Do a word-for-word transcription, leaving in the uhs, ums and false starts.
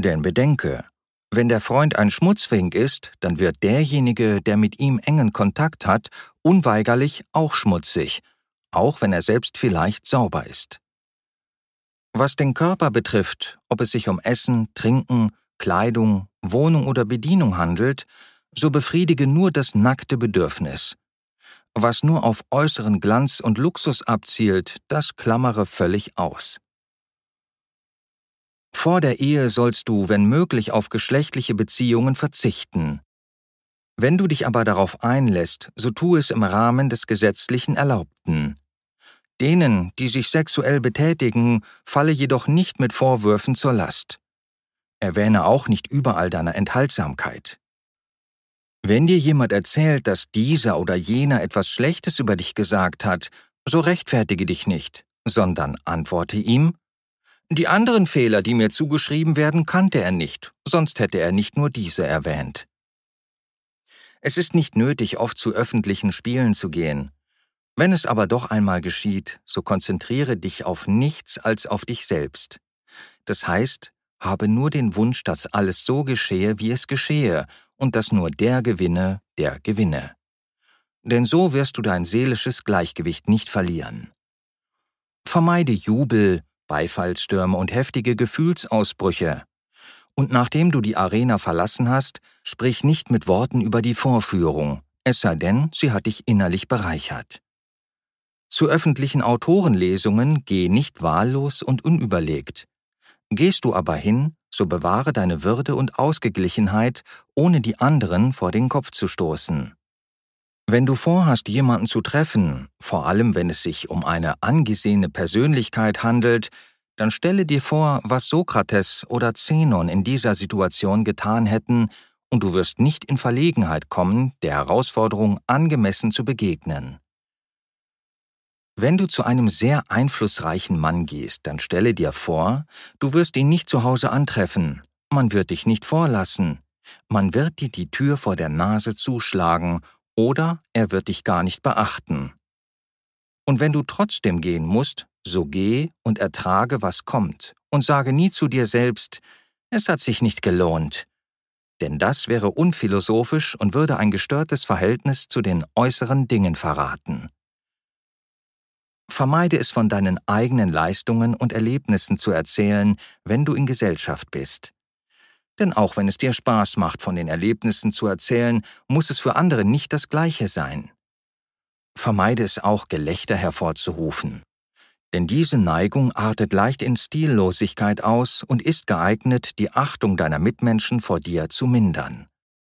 Denn bedenke, wenn der Freund ein Schmutzfink ist, dann wird derjenige, der mit ihm engen Kontakt hat, unweigerlich auch schmutzig, auch wenn er selbst vielleicht sauber ist. Was den Körper betrifft, ob es sich um Essen, Trinken, Kleidung, Wohnung oder Bedienung handelt, so befriedige nur das nackte Bedürfnis. Was nur auf äußeren Glanz und Luxus abzielt, das klammere völlig aus. Vor der Ehe sollst du, wenn möglich, auf geschlechtliche Beziehungen verzichten. Wenn du dich aber darauf einlässt, so tu es im Rahmen des gesetzlichen Erlaubten. Denen, die sich sexuell betätigen, falle jedoch nicht mit Vorwürfen zur Last. Erwähne auch nicht überall deine Enthaltsamkeit. Wenn dir jemand erzählt, dass dieser oder jener etwas Schlechtes über dich gesagt hat, so rechtfertige dich nicht, sondern antworte ihm: Die anderen Fehler, die mir zugeschrieben werden, kannte er nicht, sonst hätte er nicht nur diese erwähnt. Es ist nicht nötig, oft zu öffentlichen Spielen zu gehen. Wenn es aber doch einmal geschieht, so konzentriere dich auf nichts als auf dich selbst. Das heißt, habe nur den Wunsch, dass alles so geschehe, wie es geschehe, und dass nur der gewinne, der gewinne. Denn so wirst du dein seelisches Gleichgewicht nicht verlieren. Vermeide Jubel, Beifallsstürme und heftige Gefühlsausbrüche. Und nachdem du die Arena verlassen hast, sprich nicht mit Worten über die Vorführung, es sei denn, sie hat dich innerlich bereichert. Zu öffentlichen Autorenlesungen geh nicht wahllos und unüberlegt. Gehst du aber hin, so bewahre deine Würde und Ausgeglichenheit, ohne die anderen vor den Kopf zu stoßen. Wenn du vorhast, jemanden zu treffen, vor allem wenn es sich um eine angesehene Persönlichkeit handelt, dann stelle dir vor, was Sokrates oder Zenon in dieser Situation getan hätten, und du wirst nicht in Verlegenheit kommen, der Herausforderung angemessen zu begegnen. Wenn du zu einem sehr einflussreichen Mann gehst, dann stelle dir vor, du wirst ihn nicht zu Hause antreffen, man wird dich nicht vorlassen, man wird dir die Tür vor der Nase zuschlagen oder er wird dich gar nicht beachten. Und wenn du trotzdem gehen musst, so geh und ertrage, was kommt, und sage nie zu dir selbst, es hat sich nicht gelohnt. Denn das wäre unphilosophisch und würde ein gestörtes Verhältnis zu den äußeren Dingen verraten. Vermeide es, von deinen eigenen Leistungen und Erlebnissen zu erzählen, wenn du in Gesellschaft bist. Denn auch wenn es dir Spaß macht, von den Erlebnissen zu erzählen, muss es für andere nicht das Gleiche sein. Vermeide es auch, Gelächter hervorzurufen. Denn diese Neigung artet leicht in Stillosigkeit aus und ist geeignet, die Achtung deiner Mitmenschen vor dir zu mindern.